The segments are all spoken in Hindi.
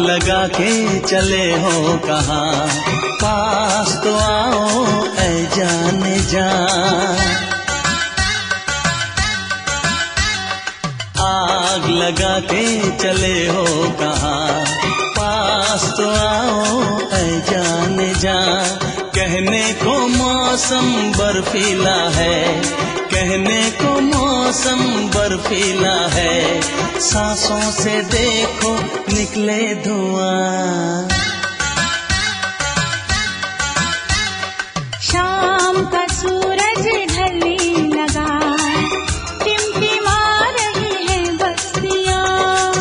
लगा के चले हो कहाँ, पास तो आओ ऐ जाने जा। आग लगा के चले हो कहाँ, पास तो आओ ऐ जाने जा। कहने को मौसम बर्फीला है, कहने को मौसम बर्फीला है, सांसों से देखो निकले धुआं। शाम का सूरज ढलने लगा, टिमटिमा रही है बस्तियाँ।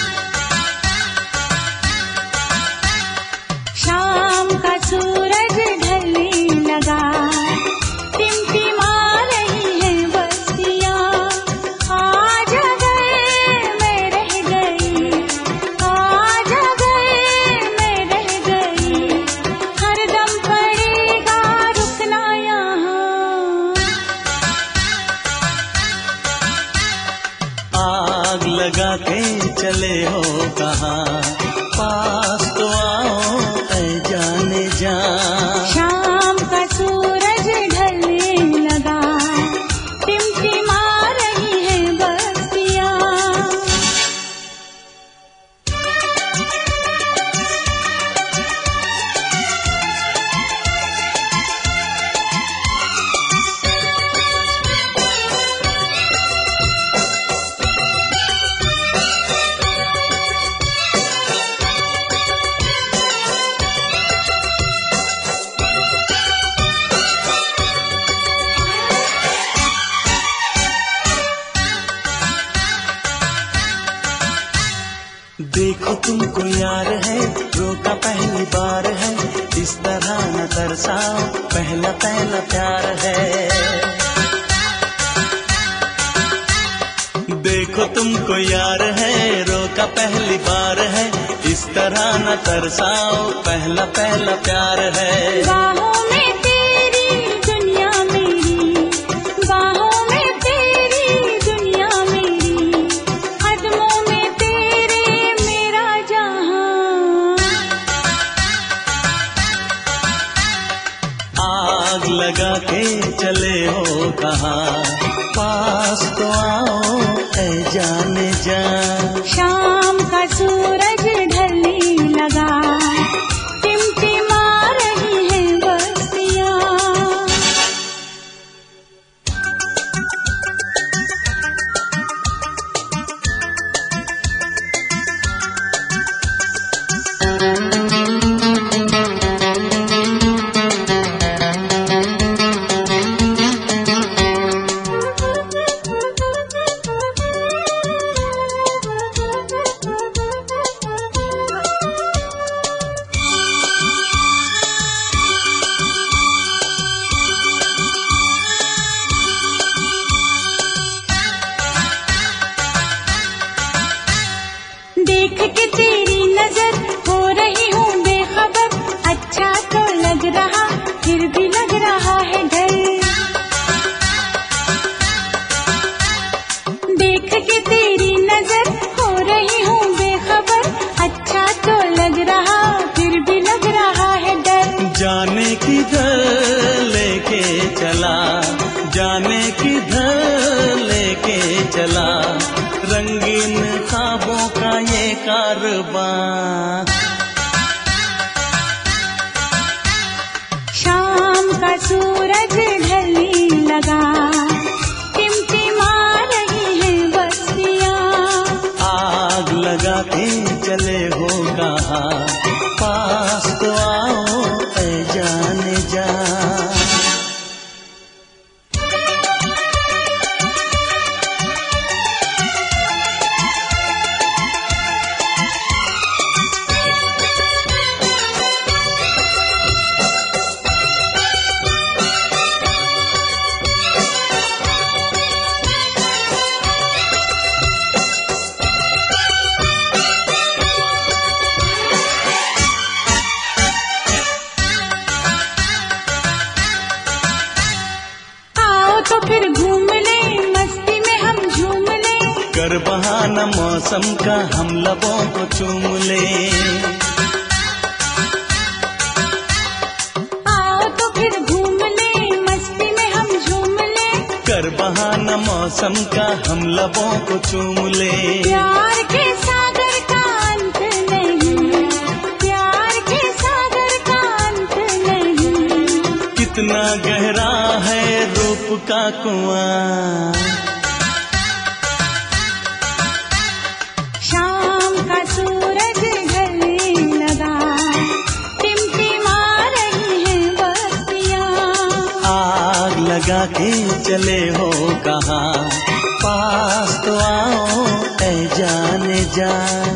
शाम का सूरज ढलने लगा, टिमटिमा रही है बस्तियाँ। आज गए मैं रह गई, आज गए मैं रह गई, हरदम पड़ेगा रुकना यहाँ। आग लगा के चले हो कहाँ, पास तो आओ ऐ जाने जा। शाम का सूरज ढलने लगा, टिमटिमा रही है बस्तियाँ। देखो तुमको यार है, रोका पहली बार है, इस तरह न तरसाओ, पहला पहला प्यार है। देखो तुमको यार है, रोका पहली बार है, इस तरह न तरसाओ, पहला पहला प्यार है। बाहों में तेरी दुनिया मेरी, बाहों में तेरी दुनिया मेरी, कदमों में तेरे मेरा जहां। आग लगा के चले हो कहाँ, पास तो आओ ऐ जाने जा। शाम का सूरज ढलने लगा, टिमटिमा रही है बस्तियाँ। देख के तेरी नजर हो रही हूँ बेखबर, अच्छा तो लग रहा फिर भी लग रहा है डर। देख के तेरी नजर हो रही हूँ बेखबर, अच्छा तो लग रहा फिर भी लग रहा है डर। जाने किधर लेके चला, जाने किधर लेके चला, रंगीन ख्वाबों का ये कारवां। शाम का सूरज ढलने लगा, टिमटिमा रही है बस्तियाँ। आग लगा के चले हो कहाँ, पास तो आओ ऐ जाने जा। मौसम का हम लबों को चूम ले। आओ तो फिर घूम ले, मस्ती में हम झूम ले। कर बहाना मौसम का हम लबों को चूम ले। प्यार के सागर का अंत नहीं, प्यार के सागर का अंत नहीं। कितना गहरा है रूप का कुआं, शाम का सूरज ढलने लगा, टिमटिमा रही है बत्तियां। आग लगा के चले हो कहाँ, पास तो आओ ऐ जाने जा।